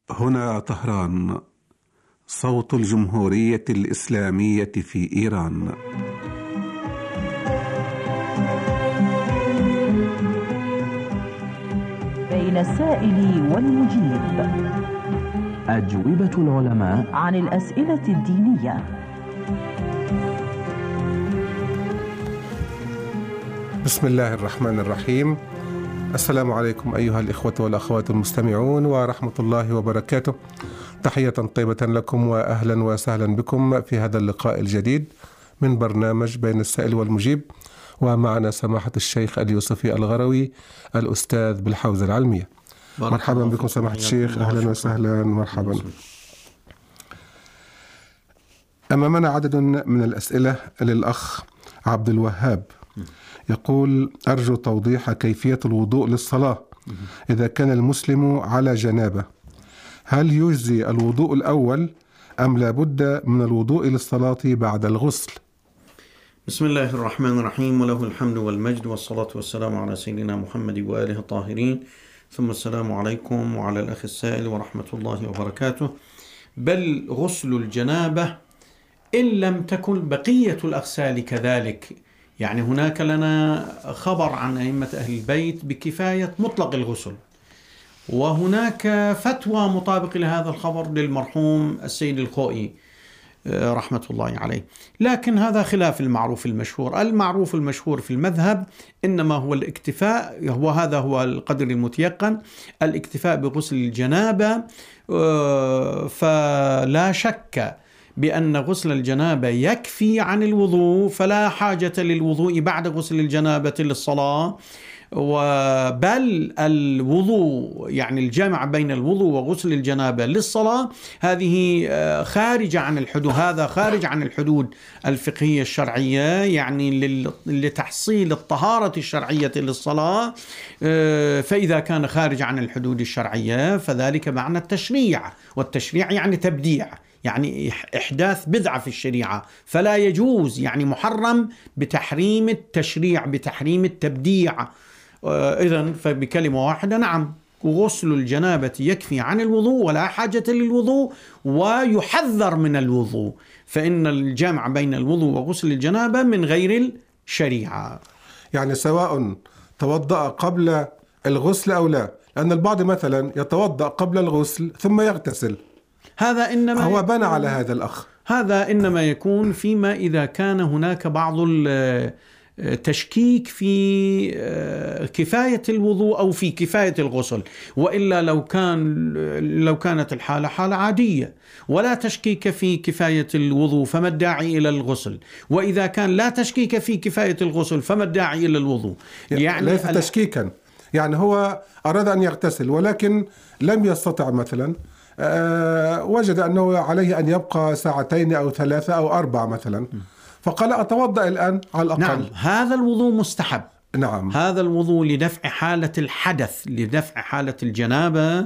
هنا طهران، صوت الجمهورية الإسلامية في إيران. بين السائل والمجيب، أجوبة العلماء عن الأسئلة الدينية. بسم الله الرحمن الرحيم. السلام عليكم أيها الإخوة والأخوات المستمعون ورحمة الله وبركاته. تحية طيبة لكم وأهلا وسهلا بكم في هذا اللقاء الجديد من برنامج بين السائل والمجيب، ومعنا سماحة الشيخ اليوسفي الغروي الأستاذ بالحوزة العلمية. مرحبا بكم سماحة الشيخ، أهلا وسهلا، مرحبا. أمامنا عدد من الأسئلة للأخ عبد الوهاب، يقول: أرجو توضيح كيفية الوضوء للصلاة إذا كان المسلم على جنابة، هل يجزي الوضوء الأول أم لا بد من الوضوء للصلاة بعد الغسل؟ بسم الله الرحمن الرحيم، وله الحمد والمجد والصلاة والسلام على سيدنا محمد وآله الطاهرين، ثم السلام عليكم وعلى الأخ السائل ورحمة الله وبركاته. بل غسل الجنابة إن لم تكن بقية الأغسال كذلك، يعني هناك لنا خبر عن أئمة أهل البيت بكفاية مطلق الغسل، وهناك فتوى مطابقة لهذا الخبر للمرحوم السيد الخوئي رحمة الله عليه، لكن هذا خلاف المعروف المشهور. المعروف المشهور في المذهب إنما هو الاكتفاء، وهذا هو القدر المتيقن، الاكتفاء بغسل الجنابة. فلا شك بأن غسل الجنابة يكفي عن الوضوء، فلا حاجة للوضوء بعد غسل الجنابة للصلاة. بل الوضوء، يعني الجمع بين الوضوء وغسل الجنابة للصلاة، هذه خارج عن الحدود، هذا خارج عن الحدود الفقهية الشرعية، يعني لتحصيل الطهارة الشرعية للصلاة. فإذا كان خارج عن الحدود الشرعية فذلك معنى التشريع، والتشريع يعني تبديع، يعني إحداث بدعة في الشريعة، فلا يجوز، يعني محرم بتحريم التشريع، بتحريم التبديع. إذن فبكلمة واحدة، نعم، غسل الجنابة يكفي عن الوضوء ولا حاجة للوضوء، ويحذر من الوضوء، فإن الجمع بين الوضوء وغسل الجنابة من غير الشريعة. يعني سواء توضأ قبل الغسل أو لا، لأن البعض مثلا يتوضأ قبل الغسل ثم يغتسل، هذا إنما هو بنى على هذا الأخ، هذا إنما يكون فيما إذا كان هناك بعض التشكيك في كفاية الوضوء أو في كفاية الغسل، وإلا لو كانت الحالة حالة عادية ولا تشكيك في كفاية الوضوء فما الداعي إلى الغسل، وإذا كان لا تشكيك في كفاية الغسل فما الداعي إلى الوضوء. يعني ليس تشكيكا، يعني هو أراد أن يغتسل ولكن لم يستطع، مثلا وجد أنه عليه أن يبقى ساعتين أو 3 أو 4 مثلا، فقال أتوضأ الآن على الأقل. نعم، هذا الوضوء مستحب. نعم، هذا الوضوء لدفع حالة الحدث، لدفع حالة الجنابة،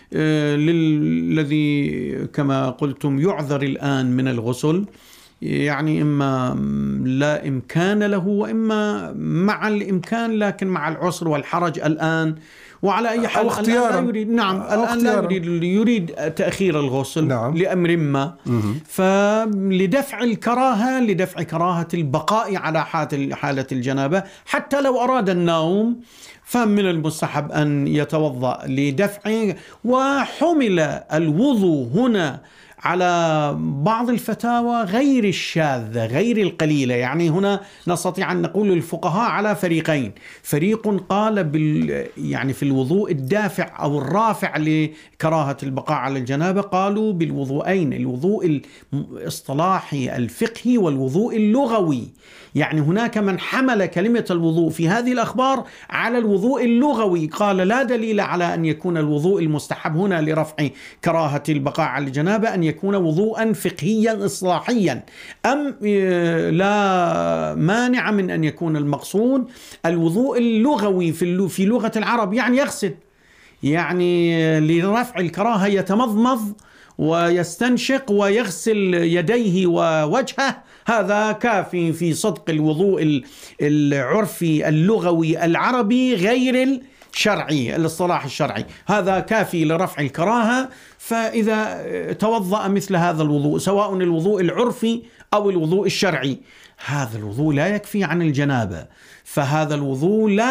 الذي كما قلتم يعذر الآن من الغسل، يعني إما لا إمكان له وإما مع الإمكان لكن مع العسر والحرج الآن، وعلى أي حال الآن لا يريد، نعم، الآن لا يريد تأخير الغسل، نعم، لأمر ما. فلدفع الكراهة، لدفع كراهة البقاء على حالة الجنابة، حتى لو أراد النوم فمن المستحب أن يتوضأ لدفع. وحمل الوضوء هنا على بعض الفتاوى غير الشاذة غير القليلة، يعني هنا نستطيع أن نقول الفقهاء على فريقين: فريق قال يعني في الوضوء الدافع أو الرافع لكراهة البقاء على الجنابة، قالوا بالوضوءين، الوضوء الاصطلاحي الفقهي والوضوء اللغوي. يعني هناك من حمل كلمة الوضوء في هذه الأخبار على الوضوء اللغوي، قال لا دليل على أن يكون الوضوء المستحب هنا لرفع كراهة البقاء على الجنابة أن يكون وضوءا فقهيا إصلاحيا، أم لا مانع من أن يكون المقصود الوضوء اللغوي في لغة العرب، يعني يغسل، يعني لرفع الكراهة يتمضمض ويستنشق ويغسل يديه ووجهه، هذا كافي في صدق الوضوء العرفي اللغوي العربي غير شرعي، الاصطلاح الشرعي، هذا كافي لرفع الكراهة. فإذا توضأ مثل هذا الوضوء، سواء الوضوء العرفي أو الوضوء الشرعي، هذا الوضوء لا يكفي عن الجنابة، فهذا الوضوء لا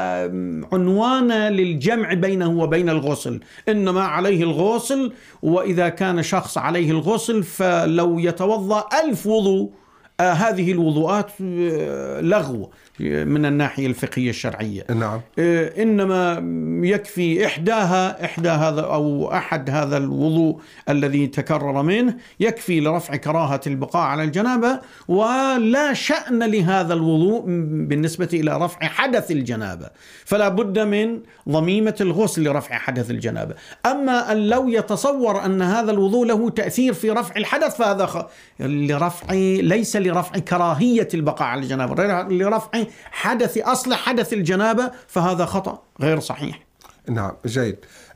عنوان للجمع بينه وبين الغسل، إنما عليه الغسل. وإذا كان شخص عليه الغسل فلو يتوضأ 1000 وضوء، هذه الوضوءات لغو من الناحية الفقهية الشرعية. نعم. إنما يكفي إحدى هذا أو أحد هذا الوضوء الذي تكرر منه يكفي لرفع كراهة البقاء على الجنابة، ولا شأن لهذا الوضوء بالنسبة إلى رفع حدث الجنابة، فلا بد من ضميمة الغسل لرفع حدث الجنابة. أما أن لو يتصور أن هذا الوضوء له تأثير في رفع الحدث، فهذا ليس لرفع كراهية البقاء على الجنابة، لرفع أصل حدث الجنابة، فهذا خطأ غير صحيح. نعم، جيد.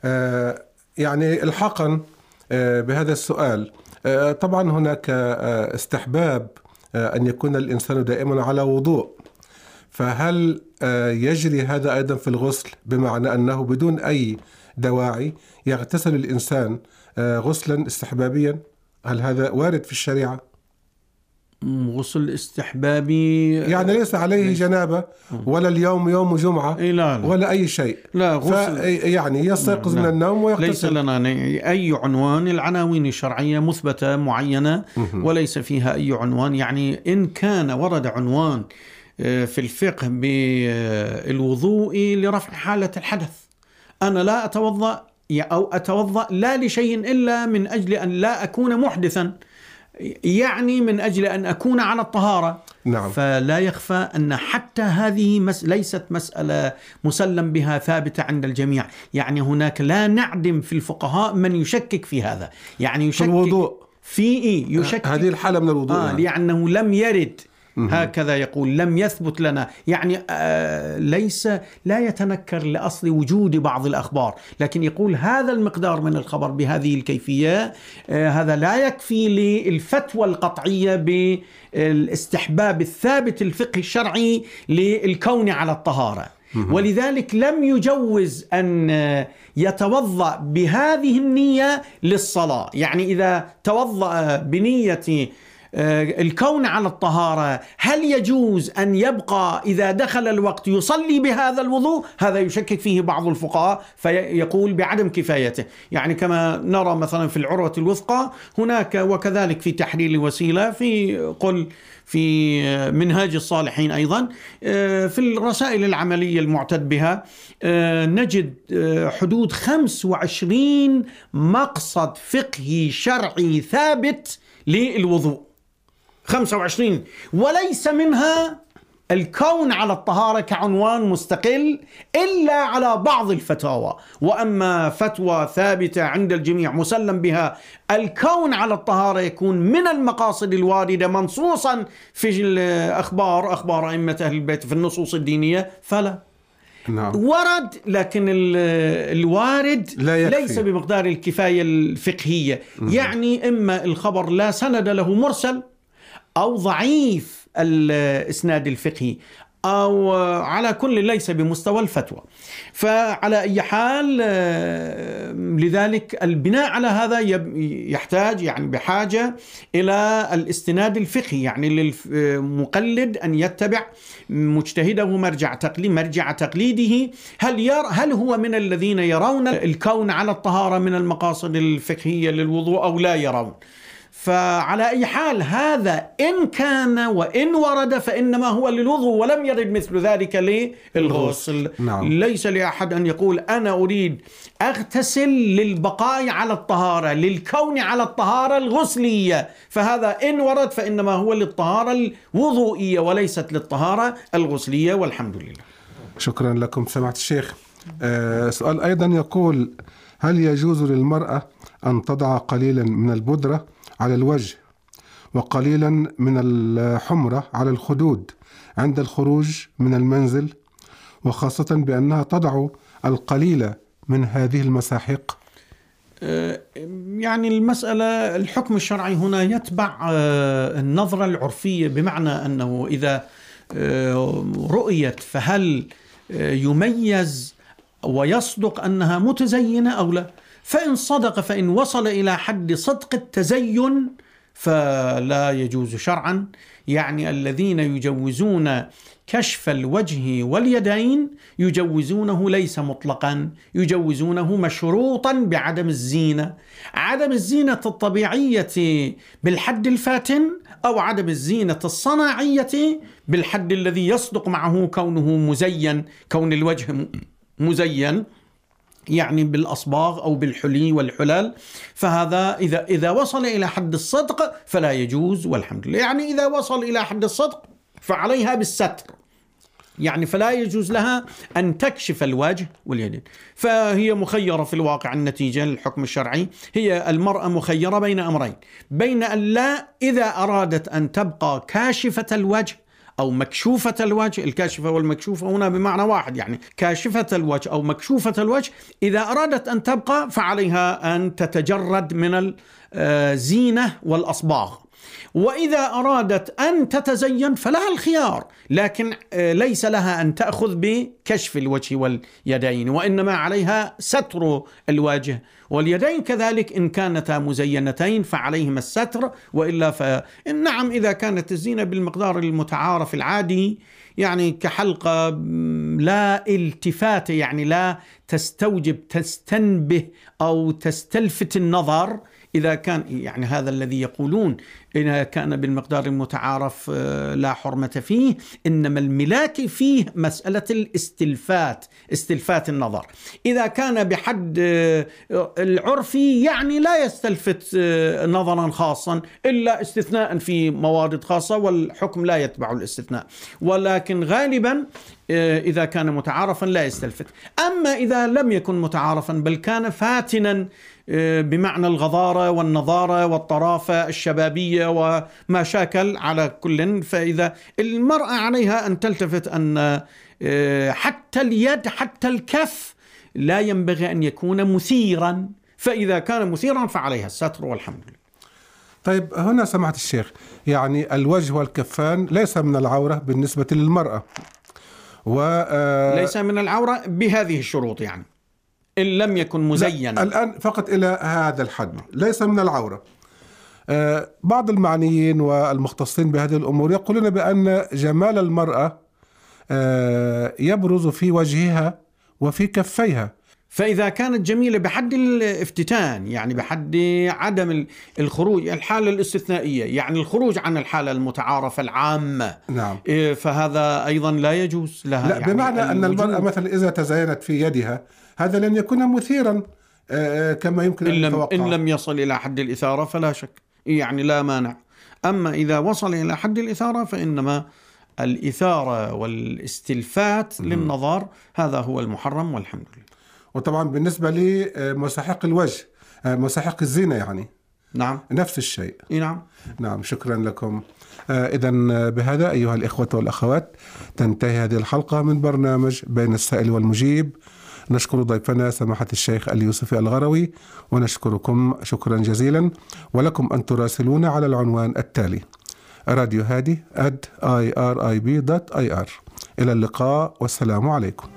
يعني الحقا بهذا السؤال، طبعا هناك استحباب أن يكون الإنسان دائما على وضوء، فهل يجري هذا أيضا في الغسل، بمعنى أنه بدون أي دواعي يغتسل الإنسان غسلا استحبابيا؟ هل هذا وارد في الشريعة؟ غسل استحبابي يعني ليس عليه جنابة ولا اليوم يوم جمعة لا. ولا أي شيء، لا غسل يعني يستيقظ من النوم ويغتسل. ليس لنا أي عنوان، العناوين الشرعية مثبتة معينة وليس فيها أي عنوان. يعني إن كان ورد عنوان في الفقه بالوضوء لرفع حالة الحدث، أنا لا أتوضأ أو أتوضأ لا لشيء إلا من أجل أن لا أكون محدثا، يعني من أجل أن أكون على الطهارة. نعم. فلا يخفى أن حتى هذه ليست مسألة مسلم بها ثابتة عند الجميع، يعني هناك لا نعدم في الفقهاء من يشكك في هذا، يعني يشكك في الوضوء، في يشكك هذه الحالة من الوضوء، يعني. لأنه لم يرد، هكذا يقول، لم يثبت لنا، يعني لا يتنكر لأصل وجود بعض الأخبار، لكن يقول هذا المقدار من الخبر بهذه الكيفية، هذا لا يكفي للفتوى القطعية بالاستحباب الثابت الفقهي الشرعي للكون على الطهارة. ولذلك لم يجوز أن يتوضأ بهذه النية للصلاة، يعني إذا توضأ بنية الكون على الطهارة، هل يجوز أن يبقى إذا دخل الوقت يصلي بهذا الوضوء؟ هذا يشكك فيه بعض الفقهاء، فيقول بعدم كفايته، يعني كما نرى مثلا في العروة الوثقى هناك، وكذلك في تحرير الوسيلة، في منهاج الصالحين أيضا، في الرسائل العملية المعتد بها نجد حدود 25 مقصد فقهي شرعي ثابت للوضوء، 25، وليس منها الكون على الطهارة كعنوان مستقل إلا على بعض الفتاوى. وأما فتوى ثابتة عند الجميع مسلم بها الكون على الطهارة يكون من المقاصد الواردة منصوصا في أخبار أئمة أهل البيت في النصوص الدينية، فلا. نعم. ورد، لكن الوارد ليس بمقدار الكفاية الفقهية. يعني إما الخبر لا سند له، مرسل أو ضعيف الإسناد الفقهي، أو على كل ليس بمستوى الفتوى. فعلى أي حال، لذلك البناء على هذا يحتاج، يعني بحاجة إلى الاستناد الفقهي، يعني للمقلد أن يتبع مجتهده مرجع تقليده. هل هو من الذين يرون الكون على الطهارة من المقاصد الفقهية للوضوء أو لا يرون؟ فعلى أي حال هذا إن كان وإن ورد فإنما هو للوضوء، ولم يرد مثل ذلك للغسل. نعم. ليس لأحد أن يقول أنا أريد أغتسل للبقاء على الطهارة، للكون على الطهارة الغسلية، فهذا إن ورد فإنما هو للطهارة الوضوئية وليست للطهارة الغسلية، والحمد لله. شكرا لكم سماحة الشيخ. سؤال أيضا يقول: هل يجوز للمرأة أن تضع قليلا من البودرة على الوجه وقليلا من الحمرة على الخدود عند الخروج من المنزل، وخاصة بأنها تضع القليل من هذه المساحيق؟ يعني المسألة، الحكم الشرعي هنا يتبع النظرة العرفية، بمعنى أنه إذا رؤيت فهل يميز ويصدق أنها متزينة أو لا. فإن صدق، فإن وصل إلى حد صدق التزين فلا يجوز شرعا. يعني الذين يجوزون كشف الوجه واليدين يجوزونه ليس مطلقا، يجوزونه مشروطا بعدم الزينة، عدم الزينة الطبيعية بالحد الفاتن، أو عدم الزينة الصناعية بالحد الذي يصدق معه كونه مزين، كون الوجه مزين يعني بالأصباغ أو بالحلي والحلال. فهذا إذا وصل إلى حد الصدق فلا يجوز والحمد لله. يعني إذا وصل إلى حد الصدق فعليها بالستر، يعني فلا يجوز لها أن تكشف الوجه واليدين. فهي مخيرة في الواقع. النتيجة الحكم الشرعي هي المرأة مخيرة بين أمرين، بين أن لا، إذا أرادت أن تبقى كاشفة الوجه أو مكشوفة الوجه، الكاشفة والمكشوفة هنا بمعنى واحد، يعني كاشفة الوجه أو مكشوفة الوجه، إذا أرادت أن تبقى فعليها أن تتجرد من الزينة والأصباغ. وإذا أرادت أن تتزين فلها الخيار، لكن ليس لها أن تأخذ بكشف الوجه واليدين، وإنما عليها ستر الوجه واليدين كذلك. إن كانتا مزينتين فعليهما الستر، وإلا فنعم إذا كانت الزينة بالمقدار المتعارف العادي، يعني كحلقة لا التفات، يعني لا تستوجب تستنبه أو تستلفت النظر، إذا كان يعني هذا الذي يقولون إذا كان بالمقدار المتعارف لا حرمة فيه، إنما الملاك فيه مسألة الاستلفات، استلفات النظر. إذا كان بحد العرفي يعني لا يستلفت نظرا خاصا إلا استثناء في موارد خاصة، والحكم لا يتبع الاستثناء، ولكن غالبا إذا كان متعارفا لا يستلفت. أما إذا لم يكن متعارفا بل كان فاتنا بمعنى الغضارة والنضارة والطرافة الشبابية وما شاكل على كل، فإذا المرأة عليها أن تلتفت أن حتى اليد حتى الكف لا ينبغي أن يكون مثيرا، فإذا كان مثيرا فعليها الستر والحمد لله. طيب هنا سماحة الشيخ، يعني الوجه والكفان ليس من العورة بالنسبة للمرأة، ليس من العورة بهذه الشروط، يعني إن لم يكن مزينا. الآن فقط إلى هذا الحد ليس من العورة. بعض المعنيين والمختصين بهذه الأمور يقولون بأن جمال المرأة يبرز في وجهها وفي كفيها. فإذا كانت جميلة بحد الافتتان، يعني بحد عدم الخروج، الحالة الاستثنائية، يعني الخروج عن الحالة المتعارفة العامة، نعم، فهذا أيضا لا يجوز لها. لا، يعني بمعنى أن المرأة مثلا إذا تزينت في يدها هذا لن يكون مثيرا كما يمكن أن يتوقع. إن لم يصل إلى حد الإثارة فلا شك، يعني لا مانع. أما إذا وصل إلى حد الإثارة فإنما الإثارة والاستلفات للنظر هذا هو المحرم والحمد لله. وطبعا بالنسبة لمساحق الوجه، مساحق الزينة يعني نعم نفس الشيء. نعم شكرا لكم. إذن بهذا أيها الإخوة والأخوات تنتهي هذه الحلقة من برنامج بين السائل والمجيب. نشكر ضيفنا سماحة الشيخ اليوسفي الغروي، ونشكركم شكرا جزيلا، ولكم أن تراسلون على العنوان التالي: راديو هادي @irib.ir. إلى اللقاء والسلام عليكم.